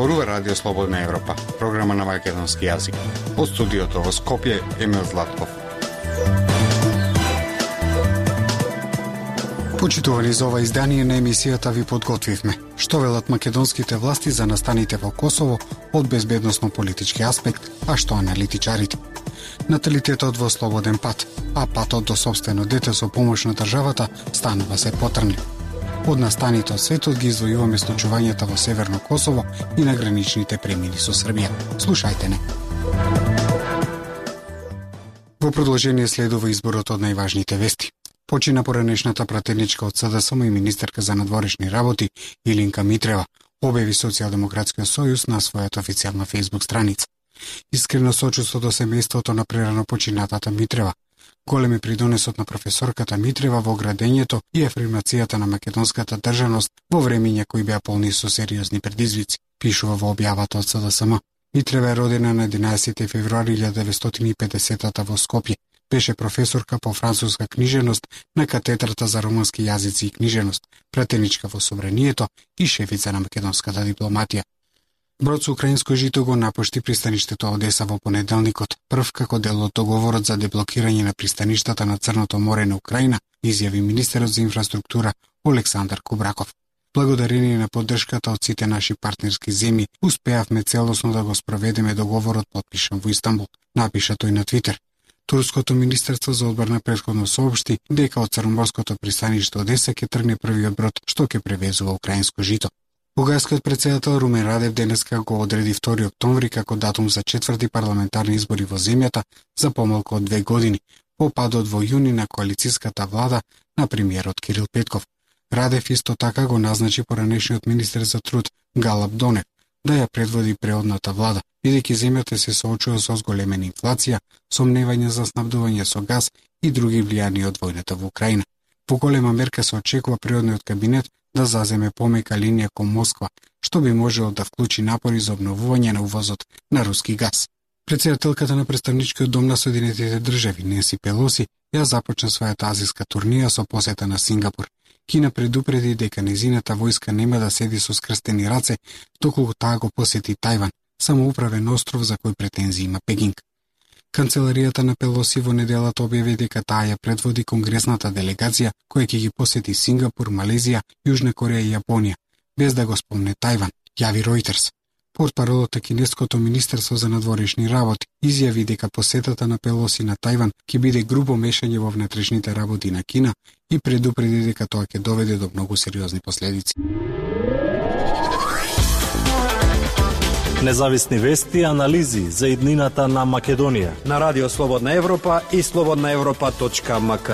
Зборува Радио Слободна Европа, програма на македонски јазик. Од студиото во Скопје, Емил Златков. Почитувани, за ова издание на емисијата ви подготвивме што велат македонските власти за настаните во Косово од безбедносно-политички аспект, а што аналитичарите. Наталитетот во слободен пат, а патот до сопствено дете со помош на државата станува се потрнлив. Од настаните од светот ги издвојуваме случувањата во Северно Косово и на граничните премини со Србија. Слушајте не. Во продолжение следува изборот од најважните вести. Почина поранешната пратеничка од СДСМ и министерка за надворешни работи Илинка Митрева, објави Социјалдемократскиот сојуз на својата официјална фејсбук страница. Искрено сочувство до семејството на прерано починатата Митрева. Голем е придонесот на професорката Митрева во градењето и афирмацијата на македонската државност во времења кои беа полни со сериозни предизвици, пишува во објавата од СДСМ. Митрева е родена на 11 февруари 1950 во Скопје. Беше професорка по француска книжевност на катедрата за романски јазици и книжевност, пратеничка во собранието и шефица на македонската дипломатија. Брод со украинско жито го напушти пристаништето Одеса во понеделникот, прв како дел од договорот за деблокирање на пристаништата на Црното море на Украина, изјави министерот за инфраструктура Олександар Кубраков. Благодарение на поддршката од сите наши партнерски земји, успеавме целосно да го спроведеме договорот потпишан во Истанбул, напиша тој на Твитер. Турското министерство за одбрана претходно соопшти дека од Црноморското пристаниште Одеса ќе тргне првиот брод што ќе превезува украинско жито. Бугарскиот председател Румен Радев денеска го одреди 2 октомври како датум за 4ти парламентарни избори во земјата за помалку од 2 години, по падот во јуни на коалициската влада на премиерот Кирил Петков. Радев исто така го назначи поранешниот министер за труд Галаб Донев да ја предводи преодната влада, бидејќи земјата се соочува со зголемена инфлација, сомневање за снабдување со газ и други влијани од војната во Украина. Во голема мерка се очекува преодниот кабинет да заземе помека линија кон Москва, што би можело да вклучи напори за обновување на увозот на руски газ. Председателката на представничкиот дом на Соединетите држави Ненси Пелоси ја започна својата азиска турнија со посета на Сингапур. Кина предупреди дека незината војска нема да седи со скрстени раце доколку таа го посети Тајван, самоуправен остров за кој претензии има Пекинг. Канцеларијата на Пелоси во неделата објави дека таа ја предводи конгресната делегација која ќе ги посети Сингапур, Малезија, Јужна Кореја и Јапонија, без да го спомне Тајван, јави Ројтерс. Портпаролот кинеското министерство за надворешни работи изјави дека посетата на Пелоси на Тајван ќе биде грубо мешање во внатрешните работи на Кина и предупреди дека тоа ќе доведе до многу сериозни последици. Независни вести и анализи за иднината на Македонија на Радио Слободна Европа и slobodnaevropa.mk.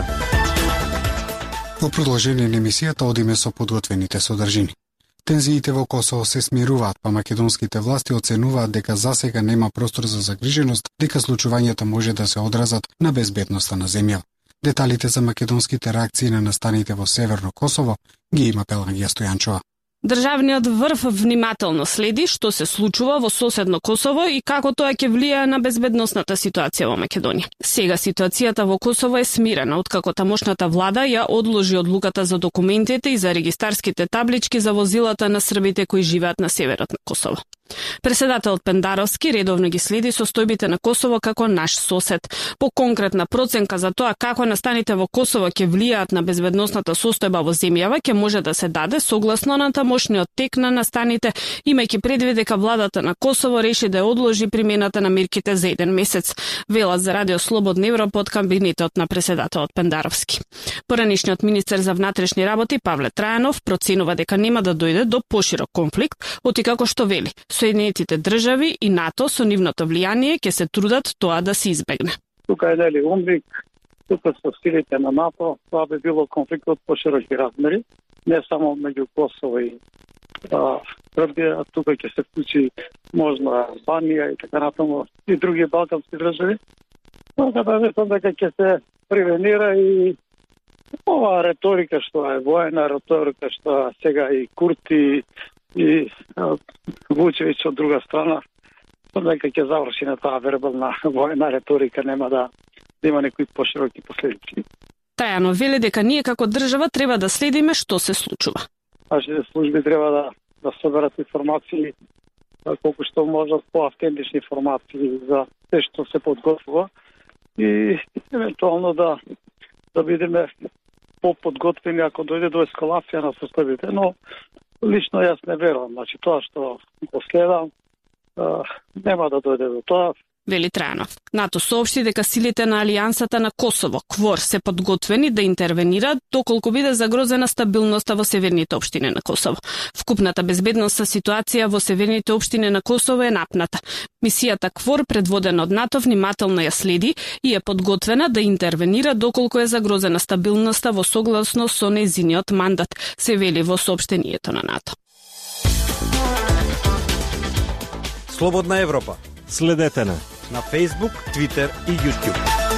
Во продолжение на емисијата одиме со подготвените содржини. Тензиите во Косово се смируваат, па македонските власти оценуваат дека засега нема простор за загриженост, дека случувањата може да се одразат на безбедноста на земјава. Деталите за македонските реакции на настаните во Северно Косово ги има Пелагија Стојанчова. Државниот врв внимателно следи што се случува во соседно Косово и како тоа ќе влијае на безбедносната ситуација во Македонија. Сега ситуацијата во Косово е смирена откако тамошната влада ја одложи одлуката за документите и за регистарските таблички за возилата на србите кои живеат на северот на Косово. Преседателот Пендаровски редовно ги следи состојбите на Косово како наш сосед. По конкретна проценка за тоа како настаните во Косово ќе влијаат на безбедносната состојба во земјава ќе може да се даде согласно на тамошниот тек на настаните, имајќи предвид дека владата на Косово реши да ја одложи примената на мерките за 1 месец, велат за Радио Слободна Европа од кабинетот на преседателот Пендаровски. Поранешниот министер за внатрешни работи Павле Трајанов проценува дека нема да дојде до поширок конфликт, оти што вели Соединетите држави и НАТО со нивното влијание ќе се трудат тоа да се избегне. Тука е дали умник, тука со силите на НАТО, тоа би било конфликт од пошироки размери, не само меѓу Косово и Србија, тука ќе се вклучи можна Албанија и така натаму и други балкански држави. Така да мислам дека ќе се превенира и ова реторика што е воена реторика што сега и Курти и Вучевиќ од друга страна, дека ќе заврши на таа вербална војна реторика, нема да има некои пошироки последици. Трајано вели дека ние како држава треба да следиме што се случува. Нашите служби треба да соберат информации колку што можат по-автентични информации за се што се подготвува и евентуално да бидеме по-подготвени ако дојде до ескалација на составите, но лично јас не верувам, значи тоа што го следам нема да дојде до тоа. Вели Трајанов. НАТО соопшти дека силите на Алијансата на Косово, КВОР, се подготвени да интервенираат доколку биде загрозена стабилноста во северните општини на Косово. Вкупната безбедносна ситуација во северните општини на Косово е напната. Мисијата КВОР, предводена од НАТО, внимателно ја следи и е подготвена да интервенира доколку е загрозена стабилноста во согласно со нејзиниот мандат, се вели во соопштението на НАТО. Слободна Европа. Следете на Facebook, Twitter и YouTube.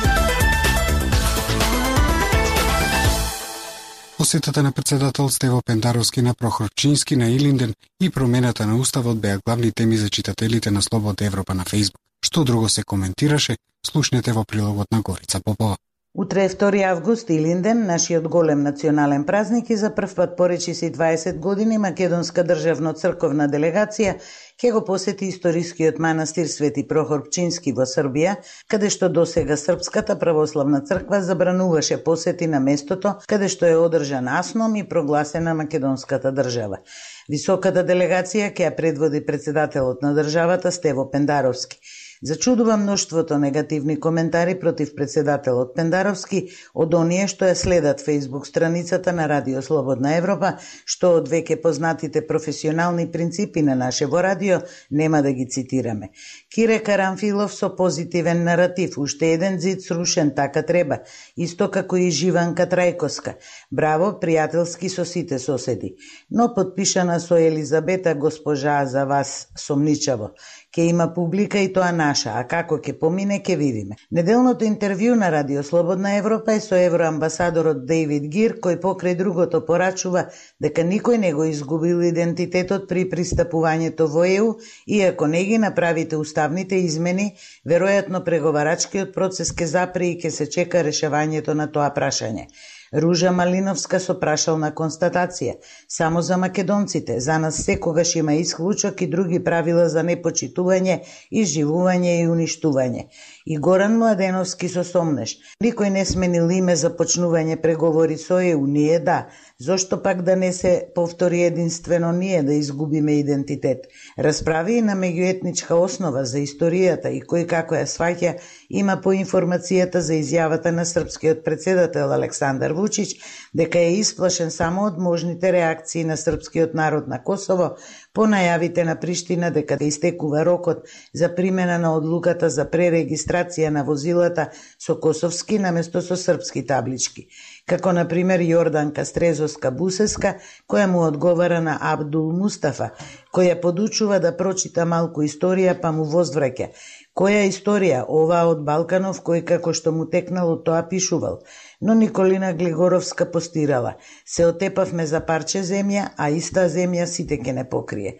Посетата на председател Стево Пендаровски на Прохор Пчински на Илинден и промената на уставот беа главни теми за читателите на Слободна Европа на Facebook. Што друго се коментираше, слушнете во прилогот на Горица Попова. Утре е 2 август, Илинден, нашиот голем национален празник, и за прв пат поречиси 20 години македонска државно-црковна делегација ќе го посети историскиот манастир Свети Прохор Пчински во Србија, каде што досега Српската православна црква забрануваше посети на местото каде што е одржан асном и прогласена македонската држава. Високата делегација ќе ја предводи председателот на државата Стево Пендаровски. Зачудува мноштвото негативни коментари против председателот Пендаровски од оние што ја следат Facebook страницата на Радио Слободна Европа, што од веќе познатите професионални принципи на нашево радио нема да ги цитираме. Кире Карамфилов со позитивен наратив, уште еден зид срушен, така треба, исто како и Живанка Трајковска. Браво, пријателски со сите соседи. Но подпишана со Елизабета госпожа за вас сомничаво. Ке има публика и тоа наша, а како ќе помине, ке видиме. Неделното интервју на Радио Слободна Европа е со евроамбасадорот Дейвид Гир, кој покрај другото порачува дека никој не го изгубил идентитетот при пристапувањето во ЕУ, и ако не ги направите уставните измени, веројатно преговарачкиот процес ке запре и ке се чека решавањето на тоа прашање. Ружа Малиновска со прашална констатација. Само за македонците, за нас секогаш има исклучок и други правила за непочитување, изживување и уништување. И Горан Младеновски со сомнеш. Никој не сменил име за почнување преговори со ЕУ, ние да. Зошто пак да не се повтори единствено ние да изгубиме идентитет? Расправи на меѓуетничка основа за историјата и кој како ја сваќа има по информацијата за изјавата на српскиот председател Александар Вучич дека е исплашен само од можните реакции на српскиот народ на Косово по најавите на Приштина дека истекува рокот за примена на одлуката за пререгистрација на возилата со косовски наместо со српски таблички, како на пример Јорданка Стрезовска-Бусеска, која му одговара на Абдул Мустафа, која подучува да прочита малку историја па му возвраќа. Која историја, ова од Балканов, кој како што му текнало тоа пишувал. Но Николина Глигоровска постирала. Се отепавме за парче земја, а иста земја сите ке не покрие.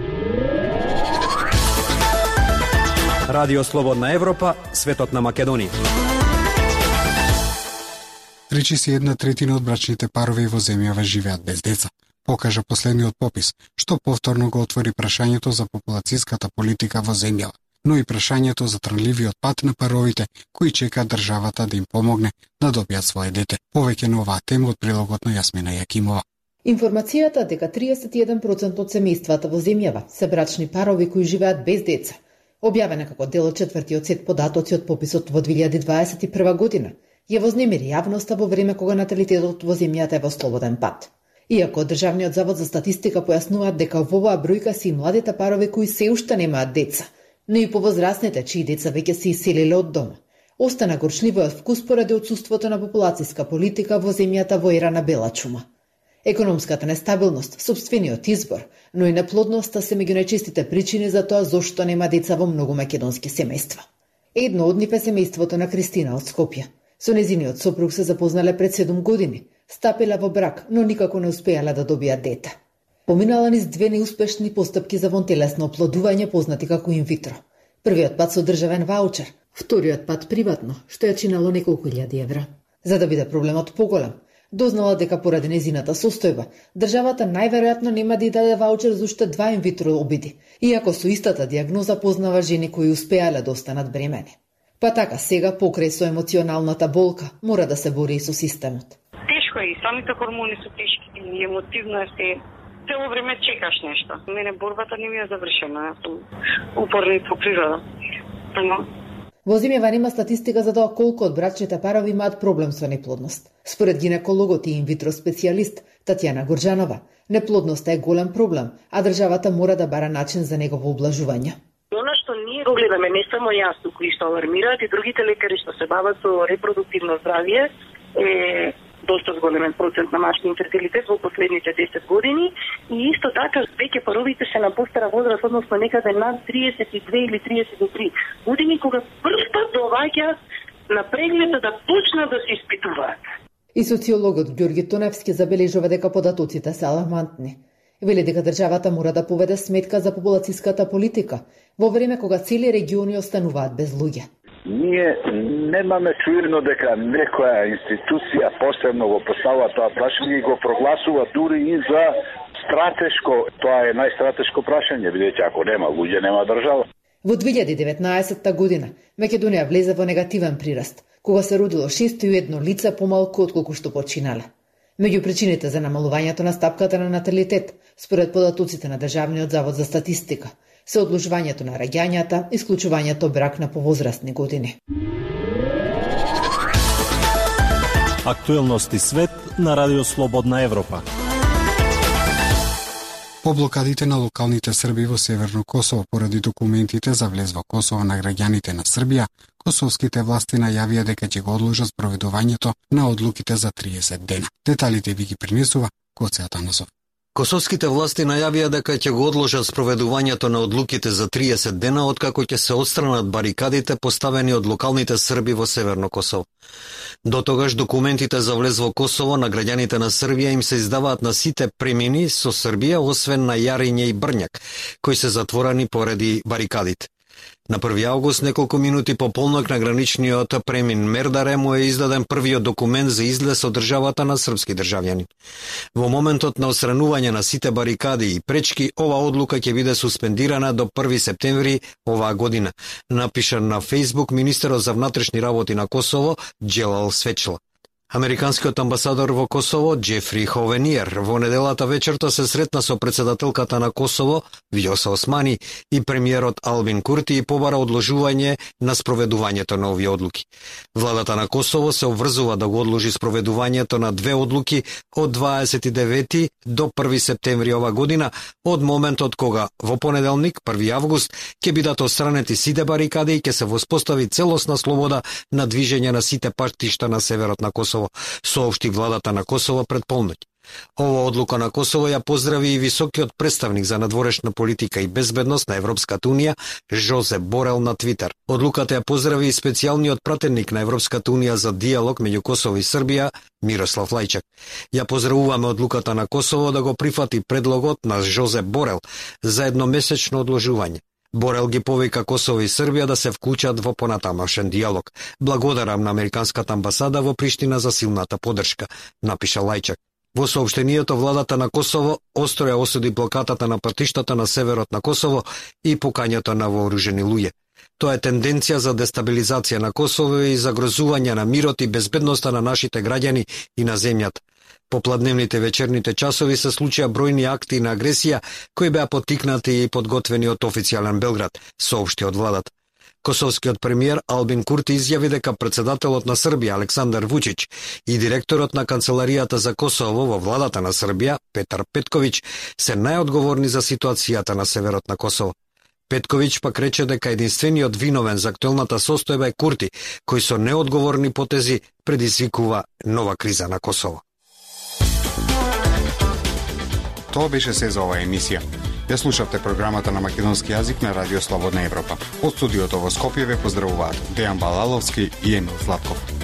Радио Слободна Европа, светот на Македонија. Речиси 1/3 од брачните парови во земјава живеат без деца, покажа последниот попис, што повторно го отвори прашањето за популацијската политика во земјава, но и прашањето за трнливиот пат на паровите кои чекаат државата да им помогне да добијат свое дете. Повеќе на оваа тема од прилогот на Јасмина Јакимова. Информацијата дека 31% од семејствата во земјава се брачни парови кои живеат без деца, објавена како дел од четвртиот сет податоци од пописот во 2021 година, ја вознемири јавноста во време кога наталитетот во земјата е во слободен пат. Иако Државниот завод за статистика појаснуваат дека во оваа бројка се и младите парови кои се уште немаат деца, но и повозрасните чии деца веќе се иселиле од дома. Остана горчливиот вкус поради отсуството на популацијска политика во земјата во ера на бела чума. Економската нестабилност, сопствениот избор, но и неплодноста се меѓу најчестите причини за тоа зошто нема деца во многу македонски семејства. Едно од нив е семејството на Кристина од Скопје. Со незиниот сопруг се запознале пред 7 години, стапиле во брак, но никако не успеале да добијат дете. Поминала низ 2 неуспешни постапки за вонтелесно оплодување познати како инвитро. Првиот пат со државен ваучер, вториот пат приватно, што ја чинало неколку илјади евра. За да биде проблемот поголем, Дознала дека поради незината состојба, државата најверојатно нема да ја даде ваучер за уште 2 инвитро обиди, иако со истата дијагноза познава жени кои успеале да останат бремени. Па така, сега покрај со емоционалната болка, мора да се бори и со системот. Тешко е и самите хормони се тешки и емотивно е се. Цело време чекаш нешто. Мене борбата не ми е завршена, јас сум упорна по природа. Во земјава нема статистика за тоа колку од брачните парови имаат проблем со неплодност. Според гинекологот и инвитро специјалист Татјана Горџанова, неплодноста е голем проблем, а државата мора да бара начин за негово облажување. Оно што ние го гледаме, не само јас, кои што алармираат и другите лекари што се бават со репродуктивно здравје, е доста зголемен процент на машки инфертилитет во последните 10 години и исто така веќе паровите се на постара возраст, односно некаде над 32 или 33 години, кога прв пат доаѓаат на преглед да почнат да се испитуваат. И социологот Ѓорги Тоневски забележува дека податоците се алармантни. Вели дека државата мора да поведе сметка за популацијската политика, во време кога цели региони остануваат без луѓе. Ние немаме чуирно дека некоја институција посебно го поставува тоа прашање и го прогласува дури и за стратешко. Тоа е најстратешко прашање, бидејќи ако нема луѓе, нема држава. Во 2019 година Македонија влезе во негативен прираст, кога се родило 601 лице помалку отколку што починале. Меѓу причините за намалувањето на стапката на наталитет, според податоците на Државниот завод за статистика, се одложувањето на раѓањата, исклучувањето брак на повозрастни години. Актуелности свет на Радио Слободна Европа. По блокадите на локалните срби во Северно Косово поради документите за влез во Косово на граѓаните на Србија, косовските власти најавија дека ќе го одложат спроведувањето на одлуките за 30 дена. Деталите ви ги принесува Коце Атанасов. Косовските власти најавија дека ќе го одложат спроведувањето на одлуките за 30 дена откако ќе се отстранат барикадите поставени од локалните срби во Северно Косово. До тогаш документите за влез во Косово на граѓаните на Србија им се издаваат на сите премини со Србија, освен на Јариње и Брњак, кои се затворени поради барикадите. На 1 август, неколку минути по полнок на граничниот премин Мердаре му е издаден првиот документ за излез од државата на српски државјани. Во моментот на отстранување на сите барикади и пречки, ова одлука ќе биде суспендирана до 1 септември оваа година, напиша на Фејсбук министерот за внатрешни работи на Косово Џелал Свечла. Американскиот амбасадор во Косово, Џефри Ховениер, во неделата вечерта се сретна со председателката на Косово, Вјоса Османи, и премиерот Албин Курти и побара одложување на спроведувањето на овие одлуки. Владата на Косово се обврзува да го одложи спроведувањето на 2 одлуки од 29 до 1 септември ова година, од моментот кога во понеделник, 1 август, ќе бидат отстранети сите барикади и ќе се воспостави целосна слобода на движење на сите патишта на северот на Косово, соопшти владата на Косово пред полноќ. Ова одлука на Косово ја поздрави и високиот представник за надворешна политика и безбедност на Европската унија, Жозеп Борел на Твитер. Одлуката ја поздрави и специјалниот пратеник на Европската унија за диалог меѓу Косово и Србија, Мирослав Лајчак. Ја поздравуваме одлуката на Косово да го прифати предлогот на Жозеп Борел за едномесечно одложување. Борел ги повика Косово и Србија да се вклучат во понатамошен диалог. Благодарам на Американската амбасада во Приштина за силната поддршка, напиша Лајчак. Во соопштението владата на Косово остро ја осуди блокатата на патиштата на северот на Косово и покањето на вооружени луѓе. Тоа е тенденција за дестабилизација на Косово и загрозување на мирот и безбедноста на нашите граѓани и на земјата. Попладневните вечерните часови се случија бројни акти на агресија кои беа поттикнати и подготвени од официјален Белград, соопшти од владата. Косовскиот премиер Албин Курти изјави дека председателот на Србија Александар Вучич и директорот на Канцеларијата за Косово во владата на Србија Петар Петковиќ се најодговорни за ситуацијата на северот на Косово. Петковиќ пак рече дека единствениот виновен за актуелната состојба е Курти, кој со неодговорни потези предизвикува нова криза на Косово. Тоа беше се за оваа емисија. Ја слушавте програмата на македонски јазик на Радио Слободна Европа. Од студиото во Скопје ве поздравуваат Дејан Балаловски и Емил Златков.